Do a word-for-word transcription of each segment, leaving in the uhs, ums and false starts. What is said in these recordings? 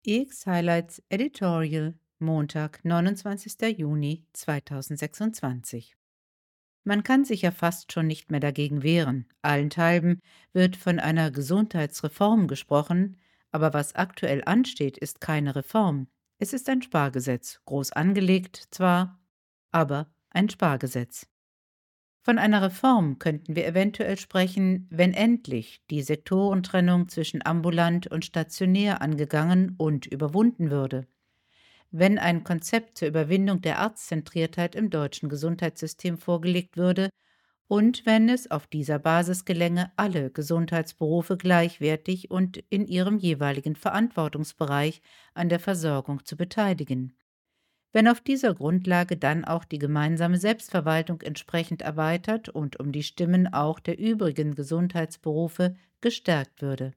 X-Highlights Editorial, Montag, neunundzwanzigster Juni zweitausendsechsundzwanzig. Man kann sich ja fast schon nicht mehr dagegen wehren. Allenthalben wird von einer Gesundheitsreform gesprochen, aber was aktuell ansteht, ist keine Reform. Es ist ein Spargesetz, groß angelegt zwar, aber ein Spargesetz. Von einer Reform könnten wir eventuell sprechen, wenn endlich die Sektorentrennung zwischen ambulant und stationär angegangen und überwunden würde. Wenn ein Konzept zur Überwindung der Arztzentriertheit im deutschen Gesundheitssystem vorgelegt würde und wenn es auf dieser Basis gelänge, alle Gesundheitsberufe gleichwertig und in ihrem jeweiligen Verantwortungsbereich an der Versorgung zu beteiligen. Wenn auf dieser Grundlage dann auch die gemeinsame Selbstverwaltung entsprechend erweitert und um die Stimmen auch der übrigen Gesundheitsberufe gestärkt würde.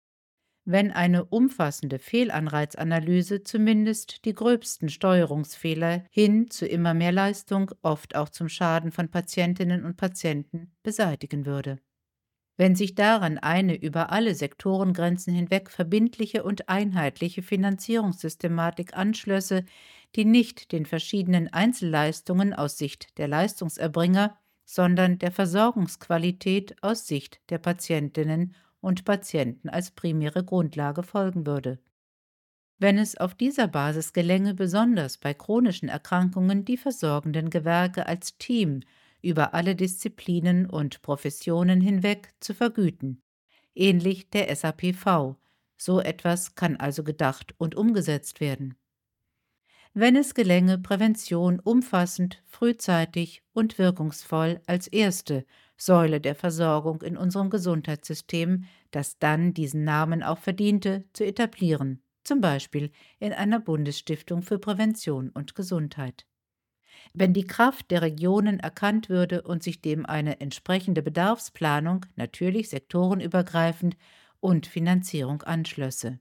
Wenn eine umfassende Fehlanreizanalyse zumindest die gröbsten Steuerungsfehler hin zu immer mehr Leistung, oft auch zum Schaden von Patientinnen und Patienten, beseitigen würde. Wenn sich daran eine über alle Sektorengrenzen hinweg verbindliche und einheitliche Finanzierungssystematik anschlösse, die nicht den verschiedenen Einzelleistungen aus Sicht der Leistungserbringer, sondern der Versorgungsqualität aus Sicht der Patientinnen und Patienten als primäre Grundlage folgen würde. Wenn es auf dieser Basis gelänge, besonders bei chronischen Erkrankungen die versorgenden Gewerke als Team über alle Disziplinen und Professionen hinweg zu vergüten, ähnlich der S A P V. So etwas kann also gedacht und umgesetzt werden. Wenn es gelänge, Prävention umfassend, frühzeitig und wirkungsvoll als erste Säule der Versorgung in unserem Gesundheitssystem, das dann diesen Namen auch verdiente, zu etablieren, zum Beispiel in einer Bundesstiftung für Prävention und Gesundheit. Wenn die Kraft der Regionen erkannt würde und sich dem eine entsprechende Bedarfsplanung, natürlich sektorenübergreifend, und Finanzierung anschlösse.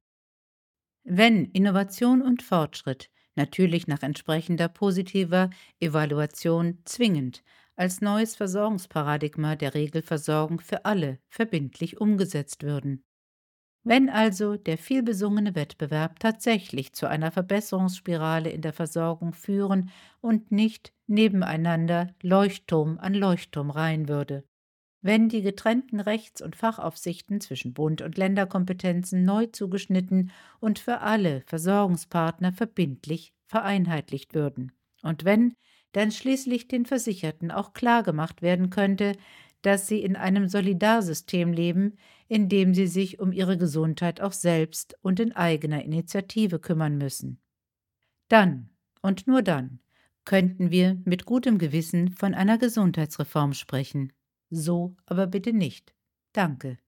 Wenn Innovation und Fortschritt, natürlich nach entsprechender positiver Evaluation zwingend, als neues Versorgungsparadigma der Regelversorgung für alle verbindlich umgesetzt würden. Wenn also der vielbesungene Wettbewerb tatsächlich zu einer Verbesserungsspirale in der Versorgung führen und nicht nebeneinander Leuchtturm an Leuchtturm reihen würde. Wenn die getrennten Rechts- und Fachaufsichten zwischen Bund und Länderkompetenzen neu zugeschnitten und für alle Versorgungspartner verbindlich vereinheitlicht würden. Und wenn dann schließlich den Versicherten auch klargemacht werden könnte, dass sie in einem Solidarsystem leben, in dem sie sich um ihre Gesundheit auch selbst und in eigener Initiative kümmern müssen. Dann und nur dann könnten wir mit gutem Gewissen von einer Gesundheitsreform sprechen. So aber bitte nicht. Danke.